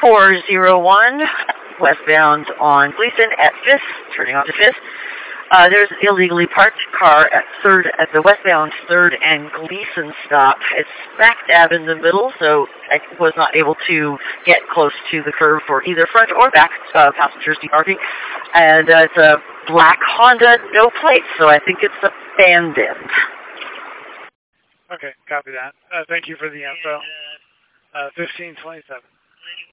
401 westbound on Gleason at 5th, turning onto 5th. There's an illegally parked car at the westbound 3rd and Gleason stop. It's smack dab in the middle, so I was not able to get close to the curb for either front or back passengers departing. And it's a black Honda, no plates, so I think it's abandoned. Okay, copy that. Thank you for the info. 1527.